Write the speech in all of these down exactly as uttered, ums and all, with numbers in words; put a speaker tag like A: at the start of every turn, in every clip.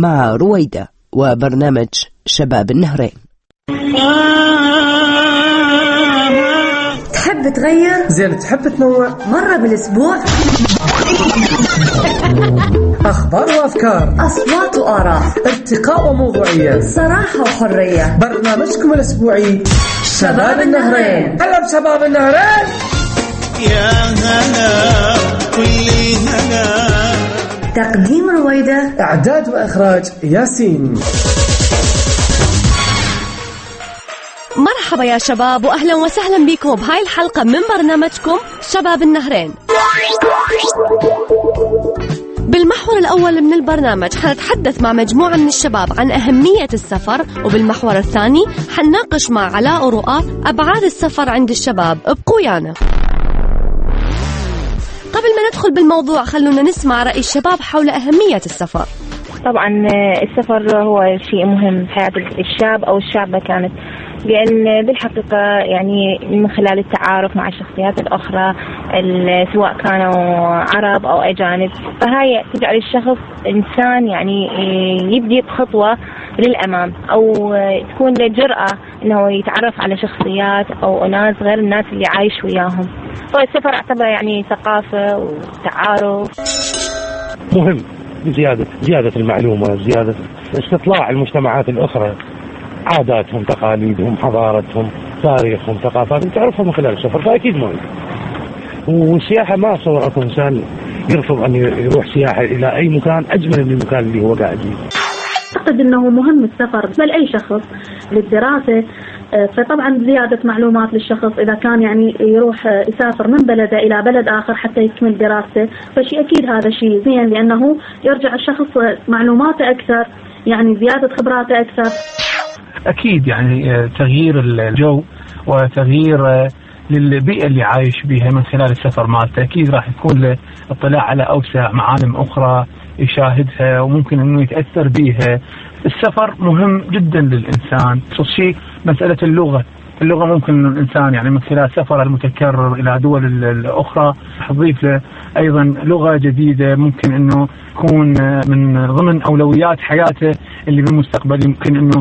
A: مع رويدة وبرنامج شباب النهرين.
B: تحب تغير؟
C: زين تحب تنوع؟
B: مرة بالأسبوع؟
C: أخبار وأفكار،
B: أصوات وآراء،
C: ارتقاء وموضوعية،
B: صراحة وحرية.
C: برنامجكم الأسبوعي شباب النهرين. هلا بشباب النهرين.
D: يا هلا كل هلا.
B: تقديم رويدة،
C: إعداد وإخراج ياسين.
E: مرحبا يا شباب وأهلا وسهلا بكم بهاي الحلقة من برنامجكم شباب النهرين. بالمحور الأول من البرنامج حنتحدث مع مجموعة من الشباب عن أهمية السفر، وبالمحور الثاني حنناقش مع علاء ورؤى أبعاد السفر عند الشباب. ابقوا ويانا. قبل ما ندخل بالموضوع خلونا نسمع رأي الشباب حول أهمية السفر.
F: طبعا السفر هو شيء مهم في حياة الشاب أو الشابة كانت، لأن بالحقيقة يعني من خلال التعارف مع الشخصيات الأخرى سواء كانوا عرب أو أجانب، فهاي تجعل الشخص إنسان يعني يبدي بخطوة للأمام، أو تكون له جرأة إنه يتعرف على شخصيات أو ناس غير الناس اللي عايش وياهم. فالسفر أعتبره يعني ثقافة وتعارف
G: مهم بزيادة زيادة المعلومة، زيادة استطلاع المجتمعات الأخرى، عاداتهم، تقاليدهم، حضارتهم، تاريخهم، ثقافاتهم، تعرفها من خلال السفر، فأكيد مهم. والسياحة ما أتصور أكو إنسان يرفض أن يروح سياحة إلى أي مكان أجمل من المكان اللي هو قاعد فيه.
H: أعتقد أنه مهم السفر لأي شخص للدراسة، فطبعا زيادة معلومات للشخص إذا كان يعني يروح يسافر من بلده إلى بلد آخر حتى يكمل دراسته، فشيء أكيد هذا شيء زين، لأنه يرجع الشخص معلوماته أكثر، يعني زيادة خبراته أكثر.
I: أكيد يعني تغيير الجو وتغيير للبيئة اللي عايش بها من خلال السفر مالته، أكيد راح يكون له اطلاع على أوسع معالم أخرى يشاهدها وممكن أنه يتأثر بها. السفر مهم جدا للإنسان، خصوصا شيء مسألة اللغة. اللغة ممكن الإنسان يعني من خلال سفره المتكرر إلى دول الأخرى تضيف له أيضا لغة جديدة، ممكن أنه يكون من ضمن أولويات حياته اللي بالمستقبل يمكن أنه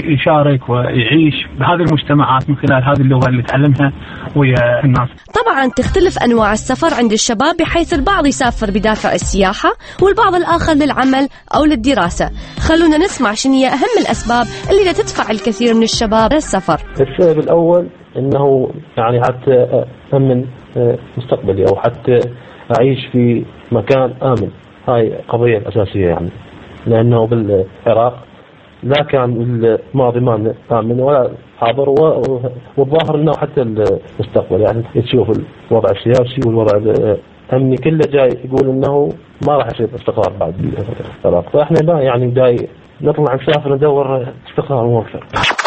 I: يشارك ويعيش بهذه المجتمعات من خلال هذه اللغة اللي تعلمها ويا الناس.
E: طبعا تختلف أنواع السفر عند الشباب، بحيث البعض يسافر بدافع السياحة والبعض الآخر للعمل أو للدراسة. خلونا نسمع شنو هي أهم الأسباب اللي لا تدفع الكثير من الشباب للسفر.
J: السبب الأول أنه يعني حتى أمن مستقبلي أو حتى أعيش في مكان آمن، هاي قضية أساسية يعني، لأنه بالعراق لا كان الماضي ما آمن ولا حاضر، والظاهر أنه حتى المستقبل يعني تشوف الوضع السياسي والوضع الأمني كله جاي يقول أنه ما راح يصير استقرار بعد العراق، فإحنا لا يعني جاي نطلع نسافر ندور استقرار وأكثر.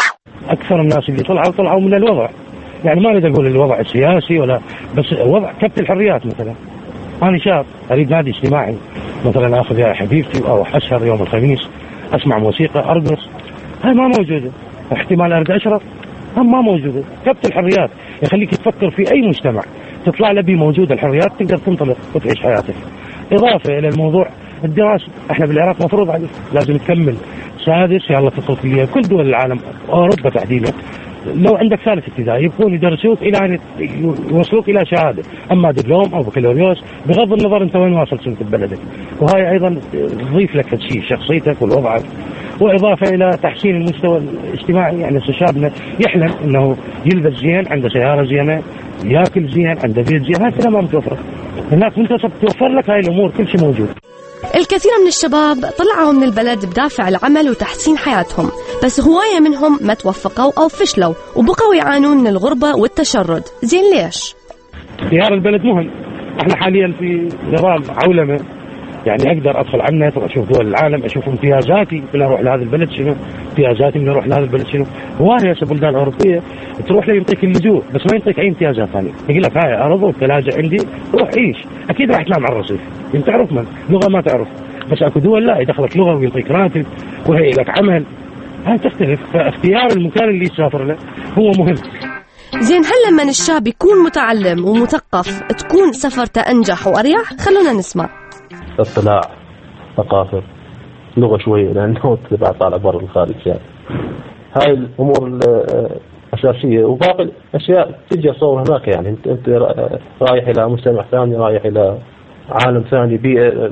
G: أكثر الناس اللي طلعوا طلعوا من الوضع، يعني ما أريد أقول الوضع السياسي ولا بس وضع كبت الحريات. مثلا أنا شاب أريد نادي اجتماعي، مثلا أخذ يا حبيبتي أو أسهر يوم الخميس، أسمع موسيقى، أرقص، هاي ما موجودة. احتمال أريد أشرب، هم ما موجودة. كبت الحريات يخليك تفكر في أي مجتمع تطلع لبي موجودة الحريات، تقدر تنطلق وتعيش حياتك. إضافة إلى الموضوع الدراسة، احنا بالعراق مفروض عليك لازم تكمل سادس يلا تدخل كلية. كل دول العالم أوروبا تحديدا لو عندك ثالث ابتدائي يبقون يدرسوك إلى أن يوصلوك إلى شهادة، أما دبلوم أو بكالوريوس، بغض النظر أنت وين واصل سنة ببلدك. وهي أيضا تضيف لك شيء شخصيتك ووضعك، وإضافة إلى تحسين المستوى الاجتماعي. يعني شبابنا يحلم أنه يلبس زين، عنده سيارة زينة، يأكل زين، عنده بيت زين، هذا ما متوفر هناك. أنت توفر لك هاي الأمور، كل شيء موجود.
E: الكثير من الشباب طلعوا من البلد بدافع العمل وتحسين حياتهم، بس هواية منهم ما توفقوا أو فشلوا وبقوا يعانون من الغربة والتشرد. زين ليش؟
G: اختيار البلد مهم. احنا حاليا في نظام عولمة، يعني أقدر أدخل على النت وأشوف دول العالم، أشوف امتيازاتي من أروح لهذا البلد شنو، امتيازاتي من أروح لهذا البلد شنو. هواية بلدان أوروبية تروح له ينطيك اللجوء بس ما ينطيك أي امتيازات ثانية، يقول لك هاي أرض ثلاجة عندي روح عيش. أكيد راح تنام على الرصيف، أنت تعرف من لغة ما تعرف، بس أكو دول لا يدخلك لغة ويعطيك راتب وهي لك عمل، هاي تختلف. فاختيار المكان اللي يسافر له هو مهم.
E: زين، هل لما الشاب يكون متعلم ومثقف تكون سفرته أنجح وأريح؟ خلونا نسمع.
J: اطلاع، ثقافة، لغة شوية لأنه تبع طالع برا الخارج يعني. هاي الأمور الأساسية، وباقي الأشياء تجي صور هناك يعني. أنت أنت رايح إلى مجتمع ثاني، رايح إلى عالم ثاني، بيئة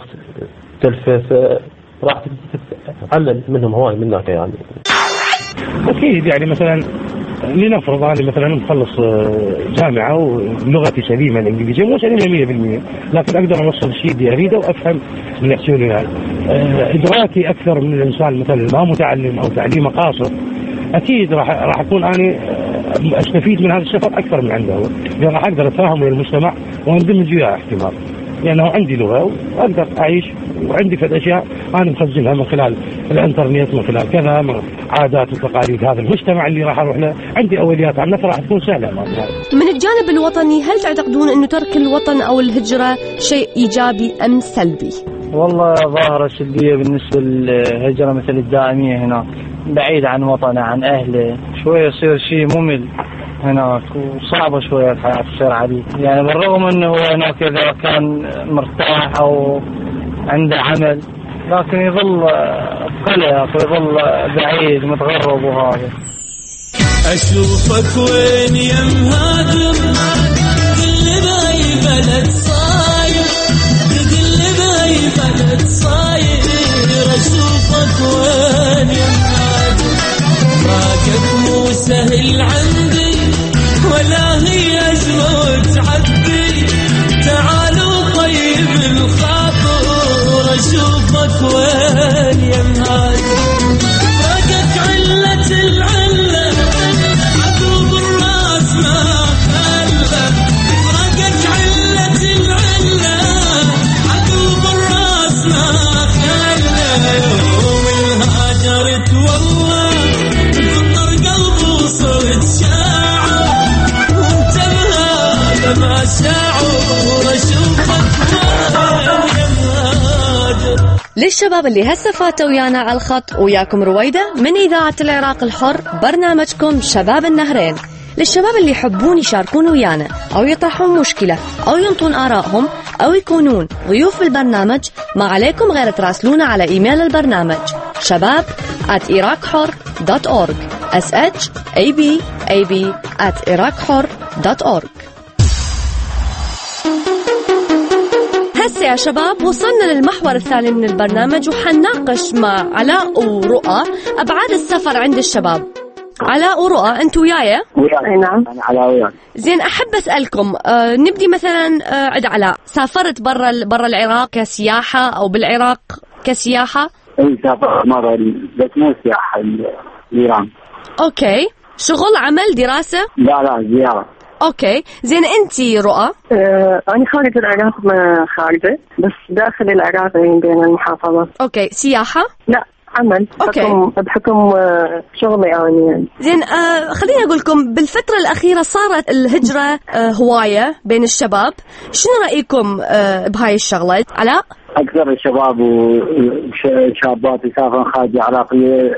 J: مختلفة، راح تتعلم منهم هواي منك يعني.
G: أكيد يعني مثلا لنفرض أنا مثلا مخلص جامعة ولغتي سليمة الإنجليزية، مو سليمة مية بالمية، لكن أقدر أوصل الشيء اللي أريده وأفهم من يحكيوني يعني. إدراكي أكثر من الإنسان مثلا ما متعلم أو تعليمه قاصر، أكيد راح راح أكون أنا أستفيد من هذا السفر أكثر من عنده، لأن راح أقدر أتفاهم ويا المجتمع واندمج وياه احتمال، لأنه يعني عندي لغة وأقدر أعيش، وعندي فد أشياء أنا مخزنها من خلال الإنترنت، من خلال كذا، من عادات وتقاليد هذا المجتمع اللي راح أروح له، عندي أوليات عنه راح تكون سهلة.
E: من الجانب الوطني، هل تعتقدون أنه ترك الوطن أو الهجرة شيء إيجابي أم سلبي؟
K: والله ظاهرة سلبية بالنسبة للهجرة مثل الدائمية هناك، بعيد عن وطنه عن أهله، شوية يصير شيء ممل هناك وصعبة شوية الحياة تصير عليه يعني. بالرغم أنه هو هناك إذا كان مرتاح أو عنده عمل، لكن يظل قلق ويظل بعيد متغرب. وهذا
D: أشوفك وين يا مهاجر، كل باي بلد صاير، كل باي بلد صاير. أشوفك وين يا مهاجر، راكب مو سهل عندي، ولا هي أجمع وتعدي. تعالوا طيب الخاطر، أشوفك وين يا مهاجر، راكب علة العلة، عقب الراس ما خلى. راكب علة العلة، عقب الراس ما خلى. يوم الهاجرت والله فطر قلبي وصرت شاعر، وانت بهذا ما شاعر. أشوفك وين يا مهاجر.
E: للشباب اللي هسه فاتوا ويانا على الخط، وياكم رويدة من إذاعة العراق الحر، برنامجكم شباب النهرين. للشباب اللي يحبون يشاركون ويانا أو يطرحون مشكلة أو ينطون آرائهم أو يكونون ضيوف بالبرنامج، ما عليكم غير تراسلونا على إيميل البرنامج شباب at iraq hor dot org s h a b a b at iraq hor dot org. هسه يا شباب وصلنا للمحور الثاني من البرنامج، وحنناقش مع علاء ورؤى أبعاد السفر عند الشباب. علاء ورؤى أنتوا وياي؟
L: وياي. نعم أنا علاء وياي.
E: زين، أحب أسألكم آه نبدي مثلا آه عند علاء، سافرت برا برا العراق كسياحة أو بالعراق كسياحة؟
L: أي سافرت مرة بس مو سياحة، إيران.
E: أوكي، شغل عمل دراسة؟
L: لا لا زيارة.
E: اوكي، زين انتي رؤى؟
M: آه، انا خارج العراق، ما خارجه بس داخل العراق بين المحافظات.
E: اوكي، سياحه؟
M: لا عمل.
E: اوكي،
M: بحكم, بحكم آه شغلي يعني.
E: زين، آه خليني اقول لكم بالفتره الاخيره صارت الهجره آه هوايه بين الشباب، شنو رايكم آه بهاي الشغله؟ علاء؟
L: اكثر الشباب وشابات يسافرون خارج العراق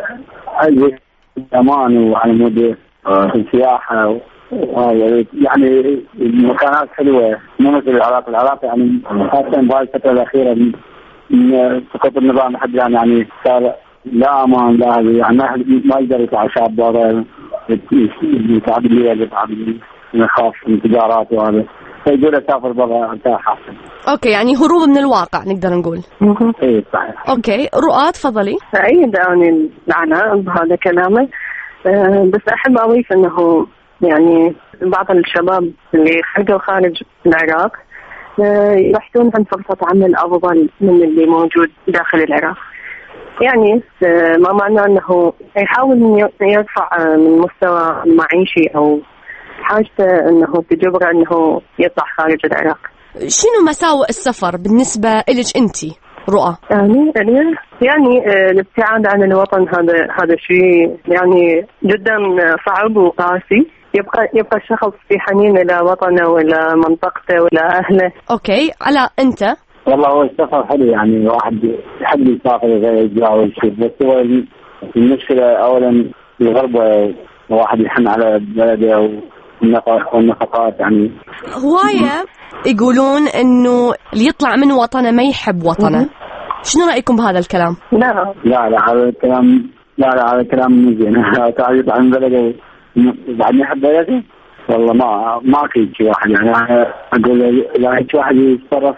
L: امان وعلى مود السياحه، يعني المكانات حلوة مو مثل العراق. العراق يعني خاصة بهاي الفترة الأخيرة من سقوط النظام لحد الآن يعني صار لا أمان، لا يعني ما يقدر يطلع شاب برا يتعب الليل، يتعب يخاف من التجارات وهذا، فيقول أسافر برا أرتاح أحسن.
E: أوكي، يعني هروب من الواقع نقدر نقول.
L: إيه صحيح.
E: أوكي، رؤى تفضلي.
M: أيد أنا العناء بهذا كلامي، أه بس أحب أضيف أنه يعني بعض الشباب اللي خرجوا خارج العراق يبحثون عن فرصة عمل أفضل من اللي موجود داخل العراق. يعني ما معنى أنه يحاول يرفع من مستوى معيشي أو حاجته أنه تجبره أنه يطلع خارج العراق.
E: شنو مساوئ السفر بالنسبة إلك أنتي رؤى؟
M: يعني يعني الابتعاد عن الوطن هذا هذا شيء يعني جدا صعب وقاسي. يبقى يبقى الشخص في حنين إلى وطنه وإلى منطقته وإلى أهله.
E: أوكي، على أنت؟
L: والله هو السفر حلو، يعني واحد يحب يسافر يتجاوز شيء، بس هو المشكلة أولا الغربة، واحد يحن على بلده والنفقات. يعني
E: هواية يقولون إنه اللي يطلع من وطنه ما يحب وطنه. شنو رأيكم بهذا الكلام؟
M: لا
L: لا لا هذا الكلام لا لا هذا الكلام مو زين. تعرف عن بلده بعد يحب بلده والله ما ما في شيء واحد يعني اقول لا هيك واحد يتصرف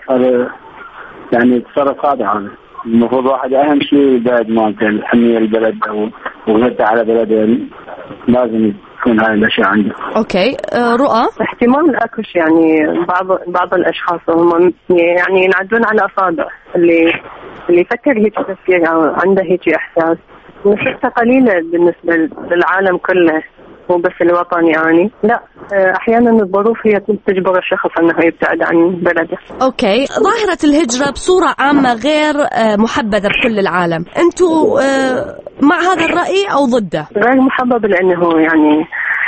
L: يعني يتصرف هذا هذا المفروض واحد اهم شيء البلد مالته الحمية البلد وغيرته على بلده لازم يكون هاي الاشياء عنده.
E: اوكي أه رؤى
M: احتمال اكوش يعني بعض بعض الاشخاص هم يعني ينعدون على اصابع اللي اللي يفكر هيك تفكير او عنده هيك احساس نسبته قليله بالنسبه للعالم كله مو بس الوطن يعني لا احيانا الظروف هي تجبر الشخص انه يبتعد عن بلده.
E: اوكي ظاهره الهجره بصوره عامه غير محبذه بكل العالم، انتم مع هذا الراي او ضده؟
M: غير محبب لانه يعني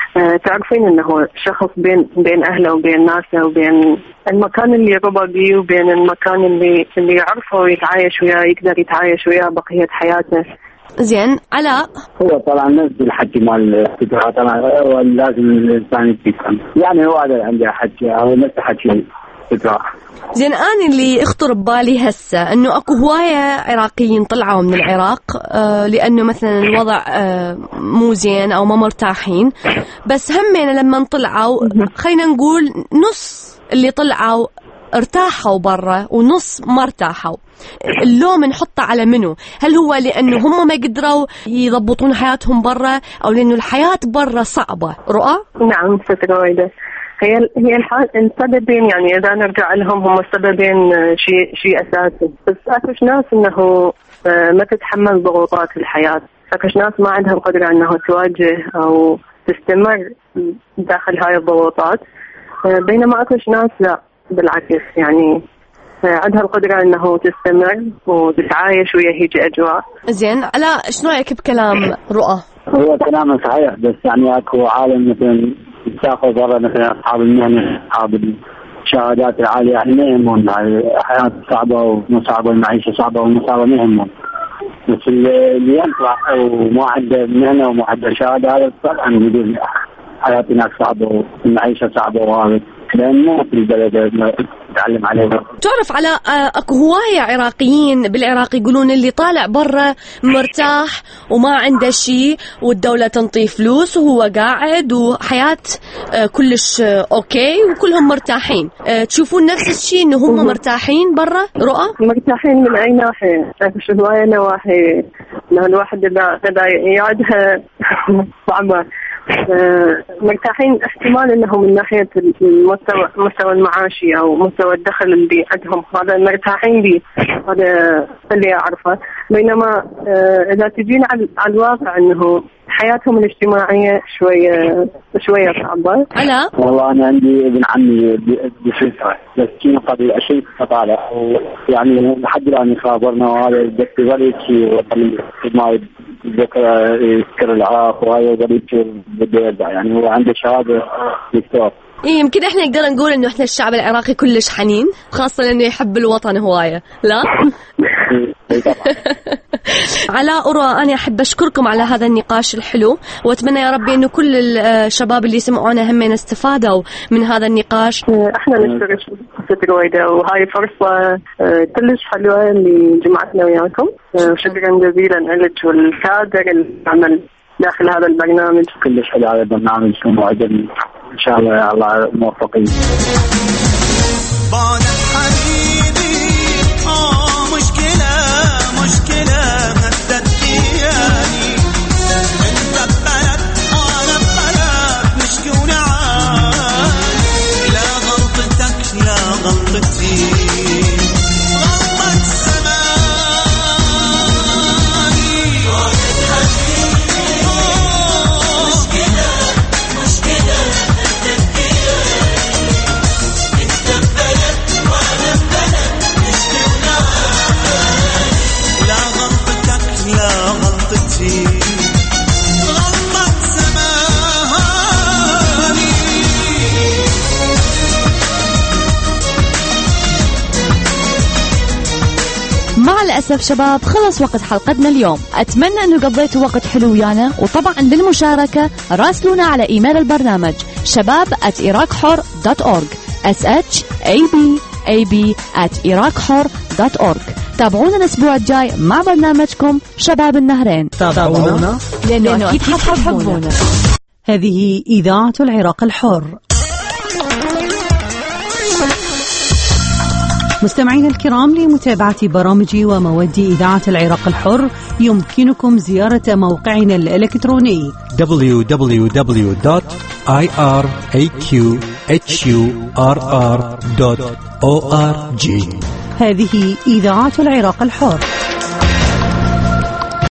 M: تعرفين انه شخص بين بين اهله وبين ناسه وبين المكان اللي ربى بيه وبين المكان اللي اللي يعرفه ويتعايش وياه يقدر يتعايش وياه بقيه حياته.
E: زين علاء
L: هو طبعا نفس الحكي مال الفترة طبعا لازم الإنسان يفهم يعني هو هذا عنده حكي هو نفس حكي فترة.
E: زين أنا اللي اخطر ببالي هسه إنه أكو هواية عراقيين طلعوا من العراق آه لأنه مثلا الوضع آه مو زين أو ما مرتاحين، بس همين لما طلعوا خلينا نقول نص اللي طلعوا ارتاحوا برا ونص ما ارتاحوا. اللوم نحطه على منو؟ هل هو لأنه هم ما قدروا يضبطون حياتهم برا أو لأنه الحياة برا صعبة؟ رؤى؟
M: نعم فترة وايدة هي هي السببين يعني إذا نرجع لهم هم السببين شيء شيء أساسي، بس أكش ناس إنه ما تتحمل ضغوطات الحياة، أكش ناس ما عندها القدرة إنه تواجه أو تستمر داخل هاي الضغوطات، بينما أكش ناس لا بالعكس يعني عندها القدرة انه تستمر وتتعايش ويا هيك اجواء.
E: زين علاء شنو رايك بكلام رؤى؟
L: هو كلامه صحيح بس يعني اكو عالم مثلا تاخذ برا مثلا اصحاب المهنه اصحاب الشهادات العاليه يعني ما يهمون الحياه صعبه ومو صعبه المعيشه صعبه ومو صعبه ما يهمون، بس اللي يطلع وما عنده مهنه وما عنده شهاده هذا طبعا يقول حياه هناك صعبه والمعيشه صعبه وهذا لأنه في البلد نتعلم عليه.
E: تعرف على أكو هواية عراقيين بالعراق يقولون اللي طالع برا مرتاح وما عنده شيء والدولة تنطيه فلوس وهو قاعد وحياة كلش أوكي وكلهم مرتاحين. تشوفون نفس الشيء إنه هم مرتاحين برا؟ رؤى؟
M: مرتاحين من أي ناحية؟ شو هواية نواحي إنه الواحد إذا إذا يعدها صعبة. مرتاحين احتمال انهم من ناحيه المستوى مستوى المعاشي او مستوى الدخل اللي عندهم هذا مرتاحين به، هذا اللي اعرفه. بينما اذا تجينا على الواقع انه حياتهم الاجتماعيه شويه شويه صعبه.
E: انا
L: والله انا عندي ابن عمي بسويسرا بس كان قبل اشيء طالع يعني لحد الان خابرنا وهذا بدك وليد شيء ما ذكر يذكر العراق وهذا وليد بده يرجع يعني هو عنده شهاده دكتور.
E: إيه يمكن إحنا نقدر نقول إنه إحنا الشعب العراقي كلش حنين خاصة إنه يحب الوطن هواية لا؟ على أروى أنا أحب أشكركم على هذا النقاش الحلو وأتمنى يا ربي إنه كل الشباب اللي سمعونا همين استفادوا من هذا النقاش.
M: إحنا نشكرك ست رويدة وهاي فرصة كلش حلوة اللي جمعتنا وياكم، شكرا جزيلا لك والكادر اللي عمل داخل هذا البرنامج.
L: كلش حلو هذا البرنامج وعجبني إن شاء الله يا الله موفقين.
D: بعدك حبيبي آه مشكلة مشكلة هدت إياني أنت ببلد أنا ببلد مشكونة عاني لا غلطتك لا غلطتي
N: مع الأسف شباب خلص وقت حلقتنا اليوم. أتمنى أنه قضيتوا وقت حلو ويانا، وطبعا للمشاركة راسلونا على إيميل البرنامج شباب at iraqhor dot org s h a b a b at iraqhor دوت أورج. تابعونا الأسبوع الجاي مع برنامجكم شباب النهرين.
C: تابعونا
N: لأنه أكيد حتحبونا.
O: هذه إذاعة العراق الحر. مستمعين الكرام، لمتابعة برامج ومواد إذاعة العراق الحر يمكنكم زيارة موقعنا الإلكتروني
P: دبليو دبليو دبليو دوت آي آر إيه كيو إتش يو آر آر دوت أو آر جي.
O: هذه إذاعة العراق الحر.